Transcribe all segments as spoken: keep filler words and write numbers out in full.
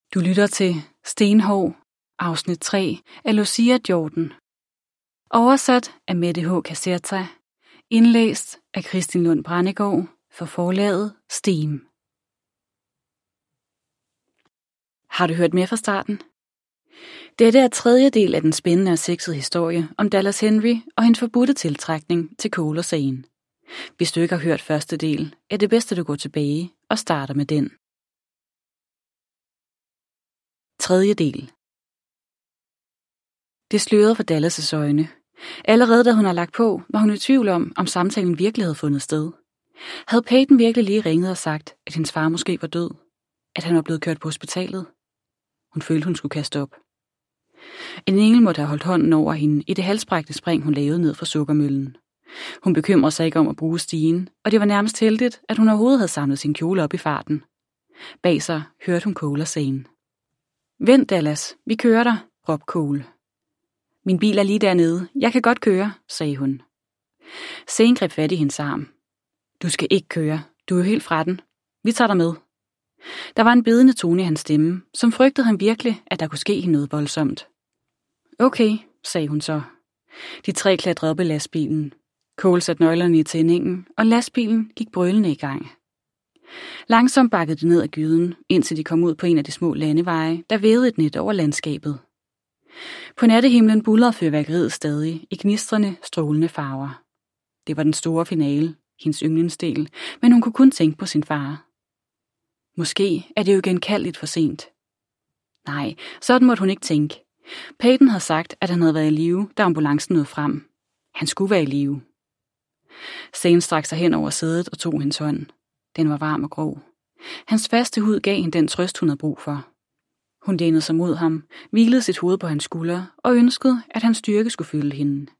Du lytter til Stenhov, afsnit tre af Lucia Jordan. Oversat af Mette H. Caserta. Indlæst af Kristin Lund Brændegård for forlaget Steam. Har du hørt mere fra starten? Dette er tredje del af den spændende og sexede historie om Dallas Henry og hendes forbudte tiltrækning til Cole og Zane. Hvis du ikke har hørt første del, er det bedst, at du går tilbage og starter med den. Tredje del. Det slørede for Dallas' øjne. Allerede da hun har lagt på, var hun i tvivl om, om samtalen virkelig havde fundet sted. Havde Peyton virkelig lige ringet og sagt, at hendes far måske var død? At han var blevet kørt på hospitalet? Hun følte, hun skulle kaste op. En engel måtte have holdt hånden over hende i det halsbrækte spring, hun lavede ned fra sukkermøllen. Hun bekymrede sig ikke om at bruge stigen, og det var nærmest heldigt, at hun overhovedet havde samlet sin kjole op i farten. Bag sig hørte hun Cole og Zane. Vent, Dallas, vi kører dig, råbte Cole. Min bil er lige dernede, jeg kan godt køre, sagde hun. Zane greb fat i hendes arm. Du skal ikke køre, du er jo helt fra den. Vi tager dig med. Der var en bedende tone i hans stemme, som frygtede han virkelig, at der kunne ske hende noget voldsomt. Okay, sagde hun så. De tre klatrede op i lastbilen. Cole satte nøglerne i tændingen, og lastbilen gik brølende i gang. Langsomt bakkede de ned ad gyden, indtil de kom ud på en af de små landeveje, der vævede et net over landskabet. På nattehimlen buldrede fyrværkeriet stadig i gnistrende, strålende farver. Det var den store finale, hendes yndlingsdel, men hun kunne kun tænke på sin far. Måske er det jo igen kaldt for sent. Nej, sådan måtte hun ikke tænke. Peyton havde sagt, at han havde været i live, da ambulancen nåede frem. Han skulle være i live. Zane strak sig hen over sædet og tog hendes hånd. Den var varm og grå. Hans faste hud gav hende den trøst, hun havde brug for. Hun lænede sig mod ham, hvilede sit hoved på hans skulder og ønskede, at hans styrke skulle fylde hende.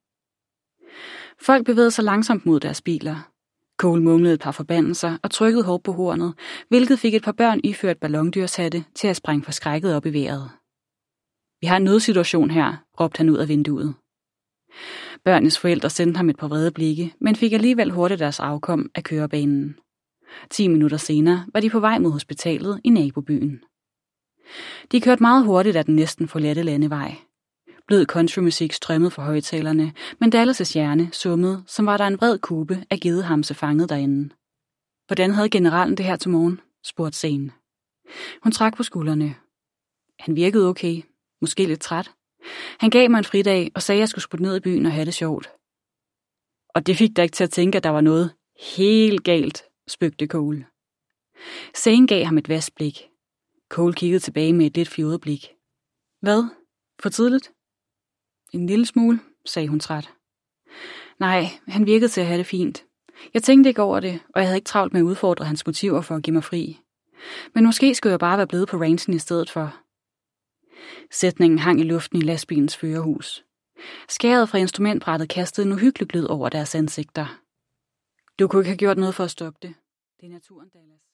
Folk bevægede sig langsomt mod deres biler. Cole mumlede et par forbandelser og trykkede hårdt på hornet, hvilket fik et par børn iført ballondyrshatte til at sprænge forskrækket op i vejret. Vi har en nødsituation her, råbte han ud af vinduet. Børnenes forældre sendte ham et par vrede blikke, men fik alligevel hurtigt deres afkom af kørebanen. Ti minutter senere var de på vej mod hospitalet i nabobyen. De kørte meget hurtigt af den næsten forladte landevej. Blød countrymusik strømmede fra højtalerne, men Dallas' hjerne summede, som var der en bred kube af gedehamse fanget derinde. Hvordan havde generalen det her til morgen? Spurgte Zane. Hun trak på skuldrene. Han virkede okay, måske lidt træt. Han gav mig en fridag og sagde, at jeg skulle sputte ned i byen og have det sjovt. Og det fik dig ikke til at tænke, at der var noget helt galt, spøgte Cole. Zane gav ham et vast blik. Cole kiggede tilbage med et lidt fjodet blik. Hvad? For tidligt? En lille smule, sagde hun træt. Nej, han virkede til at have det fint. Jeg tænkte ikke over det, og jeg havde ikke travlt med at udfordre hans motiver for at give mig fri. Men måske skulle jeg bare være blevet på ranchen i stedet for. Sætningen hang i luften i lastbilens førerhus. Skæret fra instrumentbrættet kastede en uhyggelig glød over deres ansigter. Du kunne ikke have gjort noget for at stoppe det. Det er naturen, Dallas.